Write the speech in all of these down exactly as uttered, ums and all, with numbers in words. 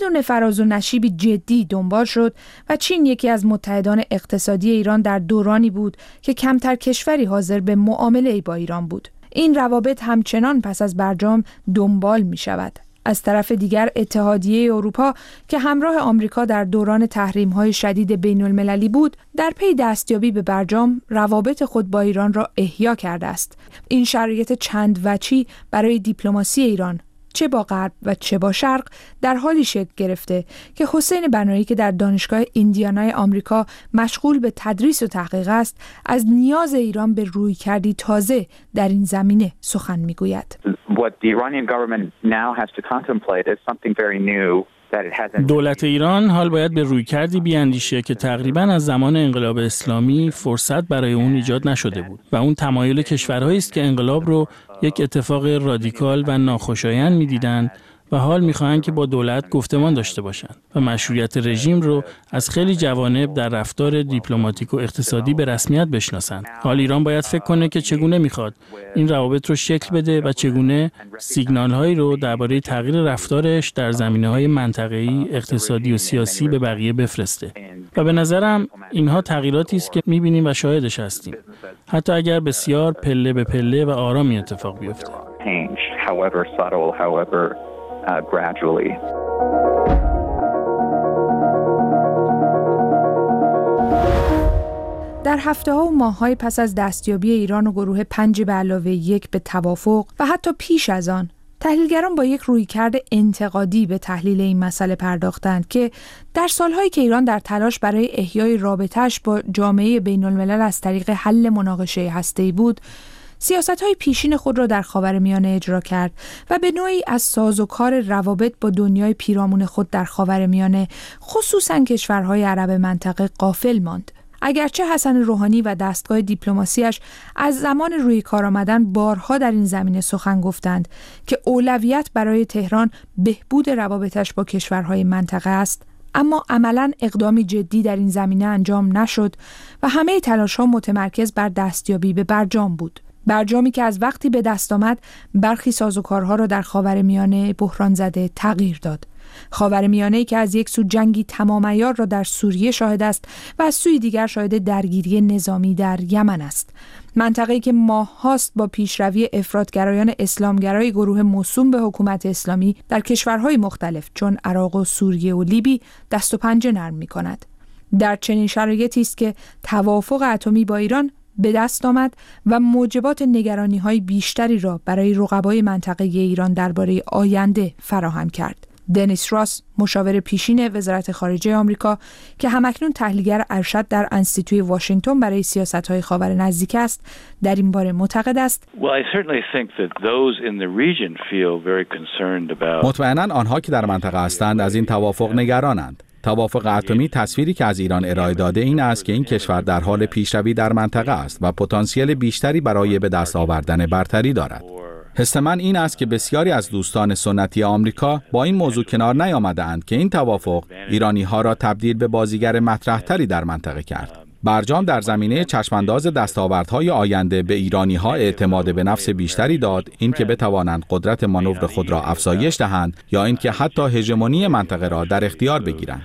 بدون فراز و نشیبی جدی دنبال شد و چین یکی از متحدان اقتصادی ایران در دورانی بود که کمتر کشوری حاضر به معامله با ایران بود. این روابط همچنان پس از برجام دنبال می شود. از طرف دیگر اتحادیه اروپا که همراه آمریکا در دوران تحریم‌های شدید بین‌المللی بود، در پی دستیابی به برجام روابط خود با ایران را احیا کرده است. این شرایط چند وجهی برای دیپلماسی ایران چه با غرب و چه با شرق در حالی شکل گرفته که حسین بنایی که در دانشگاه ایندیانای آمریکا مشغول به تدریس و تحقیق است، از نیاز ایران به رویکردی تازه در این زمینه سخن میگوید. What the Iranian government now has to contemplate is something very new. دولت ایران حال باید به رویکردی بیاندیشه که تقریباً از زمان انقلاب اسلامی فرصت برای اون ایجاد نشده بود و اون تمایل کشورهایی است که انقلاب رو یک اتفاق رادیکال و ناخوشایند می‌دیدند و حال می‌خواهند که با دولت گفتمان داشته باشند و مشروعیت رژیم رو از خیلی جوانب در رفتار دیپلماتیک و اقتصادی به رسمیت بشناسند. حال ایران باید فکر کنه که چگونه می‌خواد این روابط رو شکل بده و چگونه سیگنال‌هایی رو درباره تغییر رفتارش در زمینه‌های منطقه‌ای، اقتصادی و سیاسی به بقیه بفرسته. و به نظرم اینها تغییراتی است که می‌بینیم و شاهدش هستیم. حتی اگر بسیار پله به پله و آرامی اتفاق بیفته. Uh, gradually. در هفته‌ها و ماه‌های پس از دستیابی ایران و گروه پنج به علاوه یک به توافق و حتی پیش از آن، تحلیلگران با یک رویکرد انتقادی به تحلیل این مسئله پرداختند که در سالهایی که ایران در تلاش برای احیای رابطه‌اش با جامعه بین‌الملل از طریق حل مناقشه هسته‌ای بود، سیاست‌های پیشین خود را در خاورمیانه اجرا کرد و به نوعی از سازوکار روابط با دنیای پیرامون خود در خاورمیانه، خصوصاً کشورهای عرب منطقه، غافل ماند. اگرچه حسن روحانی و دستگاه دیپلماسیش از زمان روی کار آمدن بارها در این زمینه سخن گفتند که اولویت برای تهران بهبود روابطش با کشورهای منطقه است، اما عملاً اقدامی جدی در این زمینه انجام نشد و همه تلاش‌ها متمرکز بر دستیابی به برجام بود. برجامی که از وقتی به دست آمد برخی سازوکارها را در خاورمیانه بحران زده تغییر داد. خاورمیانه‌ای که از یک سو جنگی تمام عیار را در سوریه شاهد است و از سوی دیگر شاهد درگیری نظامی در یمن است. منطقه‌ای که ماه‌هاست با پیشروی افراطگرایان اسلامگرای گروه موسوم به حکومت اسلامی در کشورهای مختلف چون عراق و سوریه و لیبی دست و پنجه نرم می‌کند. در چنین شرایطی است که توافق اتمی با ایران به دست آمد و موجبات نگرانی‌های بیشتری را برای رقبای منطقه ایران درباره آینده فراهم کرد. دنیس راس، مشاور پیشین وزارت خارجه آمریکا که همکنون تحلیلگر ارشد در انستیتوی واشنگتن برای سیاست‌های خاور نزدیک است، در این باره معتقد است: مطمئناً آنها که در منطقه هستند از این توافق نگرانند. توافق اتمی تصویری که از ایران ارائه داده این است که این کشور در حال پیشروی در منطقه است و پتانسیل بیشتری برای به دست آوردن برتری دارد. حس من این است که بسیاری از دوستان سنتی آمریکا با این موضوع کنار نیامده‌اند که این توافق ایرانی‌ها را تبدیل به بازیگر مطرح‌تری در منطقه کرد. برجام در زمینه چشمانداز دستاوردهای آینده به ایرانی‌ها اعتماد به نفس بیشتری داد، این که بتوانند قدرت مانور خود را افزایش دهند یا اینکه حتی هژمونی منطقه را در اختیار بگیرند.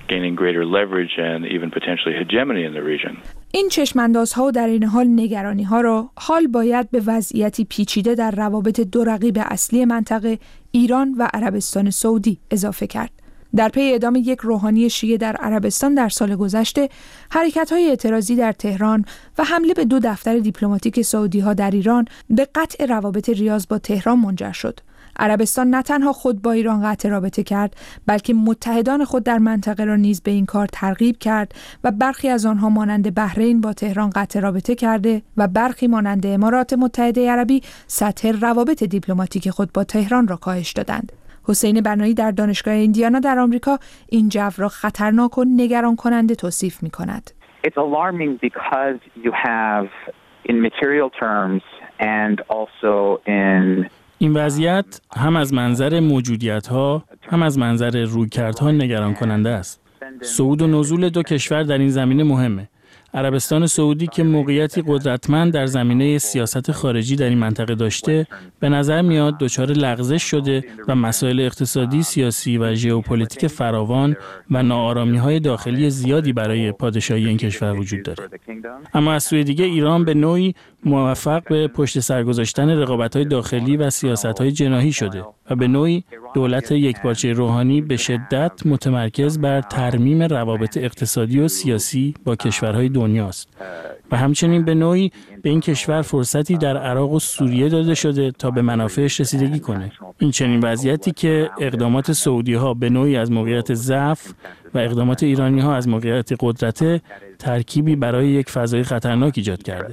این چشماندازها و در این حال نگرانی‌ها را حال باید به وضعیتی پیچیده در روابط دو رقیب اصلی منطقه، ایران و عربستان سعودی، اضافه کرد. در پی اعدام یک روحانی شیعه در عربستان در سال گذشته، حرکت‌های اعتراضی در تهران و حمله به دو دفتر دیپلماتیک سعودی‌ها در ایران به قطع روابط ریاض با تهران منجر شد. عربستان نه تنها خود با ایران قطع رابطه کرد، بلکه متحدان خود در منطقه را نیز به این کار ترغیب کرد و برخی از آنها مانند بحرین با تهران قطع رابطه کرده و برخی مانند امارات متحده عربی سطح روابط دیپلماتیک خود با تهران را کاهش دادند. حسین بنایی در دانشگاه ایندیانا در آمریکا این جو را خطرناک و نگران کننده توصیف می‌کند. It's alarming because you have in material terms and also in این وضعیت هم از منظر موجودیت‌ها هم از منظر رویکردها نگران کننده است. صعود و نزول دو کشور در این زمینه مهمه. عربستان سعودی که موقعیتی قدرتمند در زمینه سیاست خارجی در این منطقه داشته، به نظر میاد دچار لغزش شده و مسائل اقتصادی، سیاسی و ژئوپلیتیک فراوان و ناآرامی‌های داخلی زیادی برای پادشاهی این کشور وجود داره. اما از سوی دیگه ایران به نوعی موفق به پشت سر گذاشتن رقابت‌های داخلی و سیاست‌های جناحی شده و به نوعی دولت یکپارچه روحانی به شدت متمرکز بر ترمیم روابط اقتصادی و سیاسی با کشورهای دنیاست و همچنین به نوعی به این کشور فرصتی در عراق و سوریه داده شده تا به منافعش رسیدگی کنه. این چنین وضعیتی که اقدامات سعودی‌ها به نوعی از موقعیت ضعف و اقدامات ایرانی‌ها از موقعیت قدرت ترکیبی برای یک فضای خطرناک ایجاد کرده.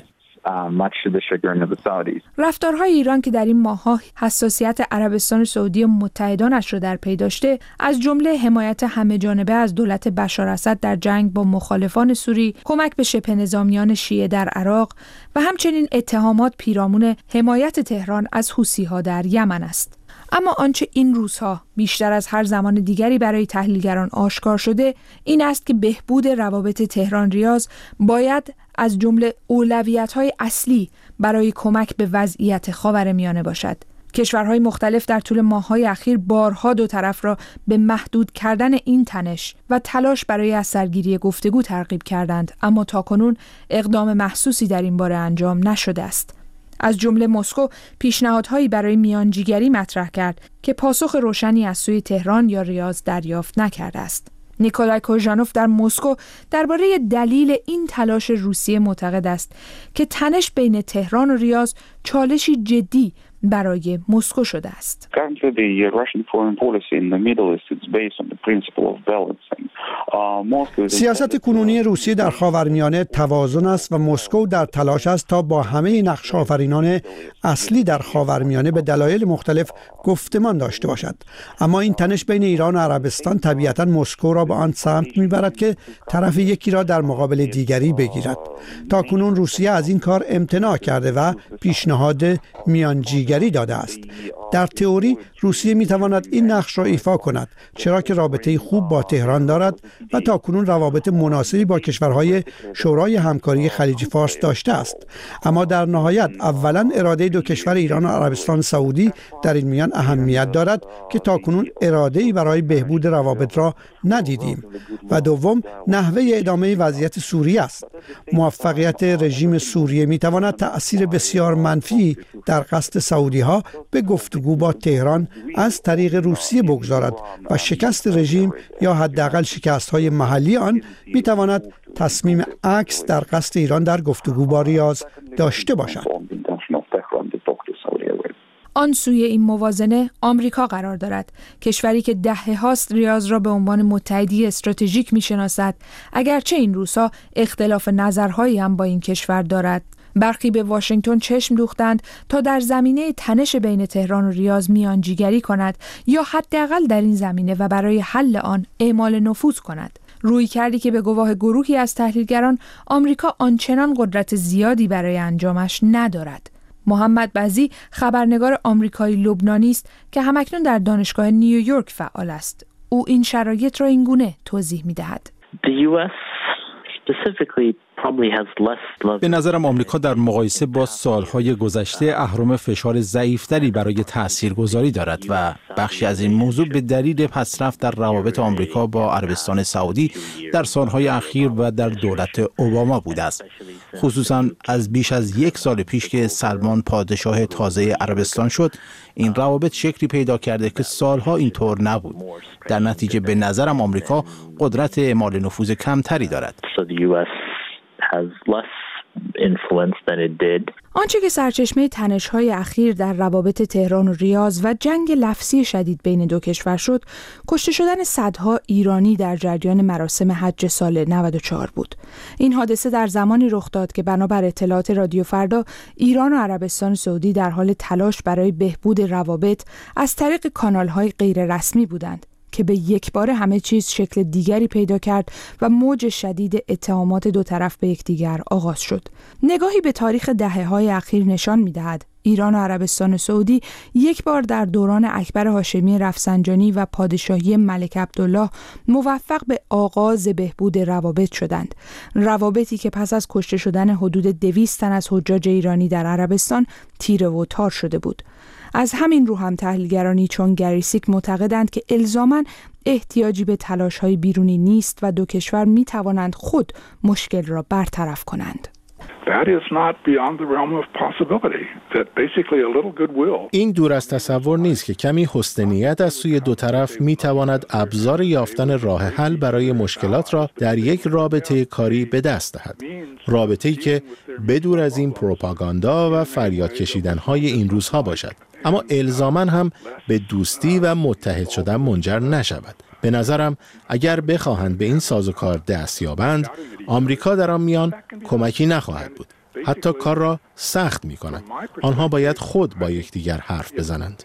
رفتارهای ایران که در این ماه‌ها حساسیت عربستان سعودی و متحدانش را در پی داشته، از جمله حمایت همه‌جانبه از دولت بشار اسد در جنگ با مخالفان سوری، کمک به شبه نظامیان شیعه در عراق و همچنین اتهامات پیرامون حمایت تهران از حوثی‌ها در یمن است. اما آنچه این روزها بیشتر از هر زمان دیگری برای تحلیلگران آشکار شده، این است که بهبود روابط تهران ریاض باید از جمله اولویت‌های اصلی برای کمک به وضعیت خاورمیانه باشد. کشورهای مختلف در طول ماه‌های اخیر بارها دو طرف را به محدود کردن این تنش و تلاش برای از سرگیری گفتگو ترغیب کردند، اما تاکنون اقدام محسوسی در این باره انجام نشده است. از جمله مسکو پیشنهادهایی برای میانجیگری مطرح کرد که پاسخ روشنی از سوی تهران یا ریاض دریافت نکرده است. نیکولای کوژانوف در مسکو درباره دلیل این تلاش روسیه معتقد است که تنش بین تهران و ریاض چالشی جدی برای مسکو شده است. سیاست کنونی روسیه در خاورمیانه توازن است و مسکو در تلاش است تا با همه نقش‌آفرینان اصلی در خاورمیانه به دلایل مختلف گفتمان داشته باشد. اما این تنش بین ایران و عربستان طبیعتاً مسکو را به آن سمت می‌برد که طرف یکی را در مقابل دیگری بگیرد. تاکنون روسیه از این کار امتناع کرده و پیشنهاد میانجیگری داده است. در تئوری روسیه میتواند این نقش را ایفا کند، چرا که رابطه خوب با تهران دارد و تاکنون روابط مناسبی با کشورهای شورای همکاری خلیج فارس داشته است. اما در نهایت اولا اراده دو کشور ایران و عربستان سعودی در این میان اهمیت دارد که تاکنون اراده‌ای برای بهبود روابط را ندیدیم و دوم نحوه ادامه وضعیت سوریه است. موفقیت رژیم سوریه میتواند تأثیر بسیار منفی در قصد سعودی ها به گفتگو با تهران از طریق روسیه بگذارد و شکست رژیم یا حداقل شکست های محلی آن میتواند تصمیم عکس در قصد ایران در گفتگو با ریاض داشته باشد. آن سوی این موازنه آمریکا قرار دارد، کشوری که دهه هاست ریاض را به عنوان متحدی استراتژیک میشناسد، اگرچه این روزها اختلاف نظرهایی هم با این کشور دارد. برخی به واشنگتن چشم دوختند تا در زمینه تنش بین تهران و ریاض میانجیگری کند یا حداقل در این زمینه و برای حل آن اعمال نفوذ کند. روی کردی که به گواه گروهی از تحلیلگران آمریکا آنچنان قدرت زیادی برای انجامش ندارد. محمد بزی خبرنگار آمریکایی لبنانی است که همکنون در دانشگاه نیویورک فعال است. او این شرایط را اینگونه توضیح می‌دهد. به نظرم آمریکا در مقایسه با سالهای گذشته اهرم فشار ضعیفتری برای تاثیرگذاری دارد و بخشی از این موضوع به دلیل پسرفت در روابط آمریکا با عربستان سعودی در سالهای اخیر و در دولت اوباما بوده است. خصوصا از بیش از یک سال پیش که سلمان پادشاه تازه عربستان شد، این روابط شکلی پیدا کرده که سالها اینطور نبود. در نتیجه به نظرم آمریکا قدرت اعمال نفوذ کمتری دارد. آنچه که سرچشمه تنش‌های اخیر در روابط تهران و ریاض و جنگ لفظی شدید بین دو کشور شد، کشته شدن صدها ایرانی در جریان مراسم حج سال نود و چهار بود. این حادثه در زمانی رخ داد که بنابر اطلاعات رادیو فردا، ایران و عربستان سعودی در حال تلاش برای بهبود روابط از طریق کانال‌های غیررسمی بودند که به یک بار همه چیز شکل دیگری پیدا کرد و موج شدید اتهامات دو طرف به یکدیگر آغاز شد. نگاهی به تاریخ دهه‌های اخیر نشان می‌دهد ایران و عربستان سعودی یک بار در دوران اکبر هاشمی رفسنجانی و پادشاهی ملک عبدالله موفق به آغاز بهبود روابط شدند. روابطی که پس از کشته شدن حدود دویست تن از حجاج ایرانی در عربستان تیره و تار شده بود. از همین رو هم تحلیلگرانی چون گری سیک معتقدند که الزاماً احتیاجی به تلاش‌های بیرونی نیست و دو کشور می‌توانند خود مشکل را برطرف کنند. این دور از تصور نیست که کمی حسن نیت از سوی دو طرف می‌تواند ابزار یافتن راه حل برای مشکلات را در یک رابطه کاری به دست دهد. رابطه‌ای که بدور از این پروپاگاندا و فریاد کشیدن‌های این روزها باشد، اما الزاماً هم به دوستی و متحد شدن منجر نشود. به نظرم اگر بخواهند به این سازوکار دست یابند، آمریکا در آن میان کمکی نخواهد بود. حتی کار را سخت می کند. آنها باید خود با یکدیگر حرف بزنند.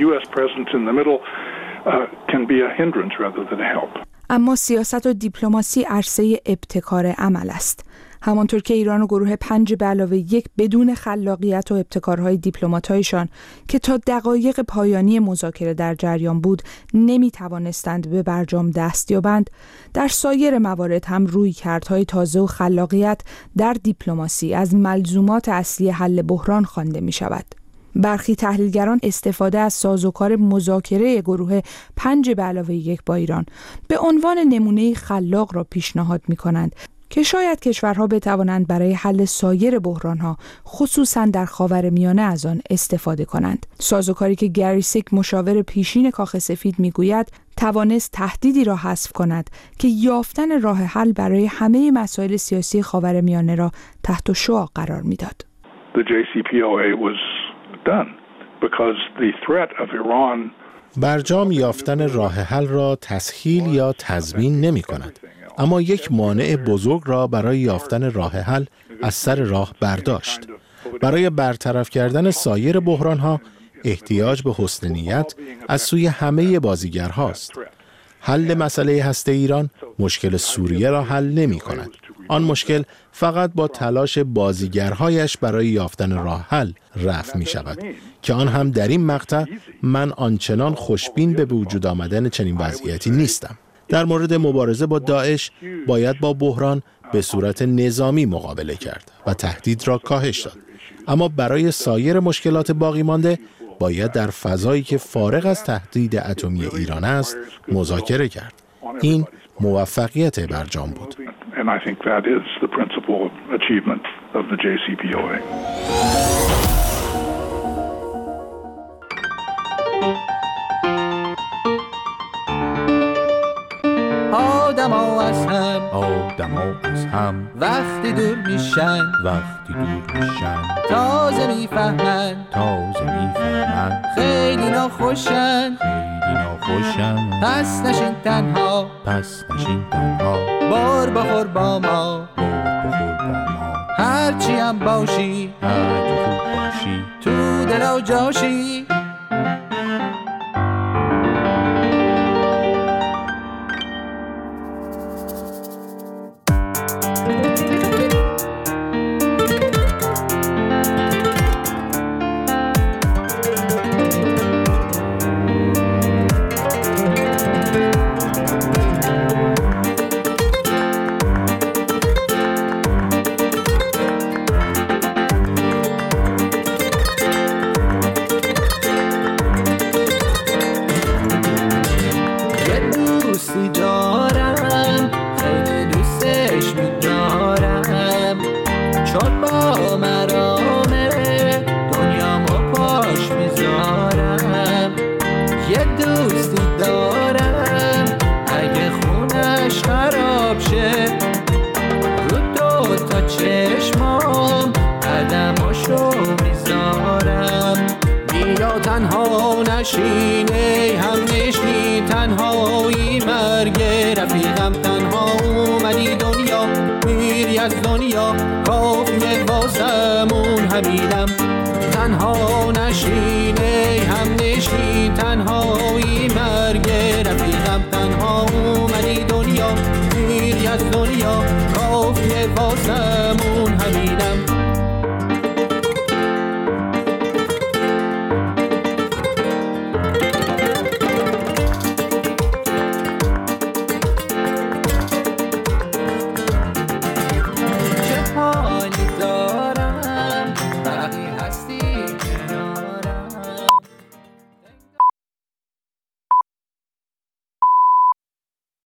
اما سیاست و دیپلماسی عرصه ابتکار عمل است. همانطور که ایران و گروه پنج به علاوه یک بدون خلاقیت و ابتکارهای دیپلمات‌هایشان که تا دقایق پایانی مذاکره در جریان بود نمی توانستند به برجام دست یابند، در سایر موارد هم رویکردهای تازه و خلاقیت در دیپلماسی از ملزومات اصلی حل بحران خوانده می شود. برخی تحلیلگران استفاده از سازوکار مذاکره گروه پنج به علاوه یک با ایران به عنوان نمونه خلاق را پیشنهاد می کنند که شاید کشورها بتوانند برای حل سایر بحرانها خصوصاً در خاورمیانه از آن استفاده کنند. سازوکاری که گری سیک مشاور پیشین کاخ سفید میگوید توانست تهدیدی را حذف کند که یافتن راه حل برای همه مسائل سیاسی خاورمیانه را تحت شعاع قرار میداد. The جی سی پی او ای was done because the threat of Iran برجام یافتن راه حل را تسهیل یا تضمین نمی کند، اما یک مانع بزرگ را برای یافتن راه حل از سر راه برداشت. برای برطرف کردن سایر بحران‌ها احتیاج به حسن نیت از سوی همه بازیگرهاست. حل مسئله هسته ایران مشکل سوریه را حل نمی کند. آن مشکل فقط با تلاش بازیگرهایش برای یافتن راه حل رفع می شود که آن هم در این مقطع من آنچنان خوشبین به وجود آمدن چنین وضعیتی نیستم. در مورد مبارزه با داعش باید با بحران به صورت نظامی مقابله کرد و تهدید را کاهش داد، اما برای سایر مشکلات باقی مانده باید در فضایی که فارغ از تهدید اتمی ایران است مذاکره کرد. این موفقیت برجام بود. And I think that is the principal achievement of the جی سی پی او ای. آدما از هم آدما از هم وقتی دور میشن وقتی دور میشن تازه میفهمن تازه میفهمن خیلی ناخوشن خیلی ناخوشن پس نشین تنها پس نشین تنها بار بخور با ما بار بخور با ما هرچی هم باشی هرچی خوب باشی تو دل و جاشی. تنها نشینه هم نشین تنهایی مرگ رفیقم تنها اومدی دنیا میری از دنیا کافیه واسمون همیدم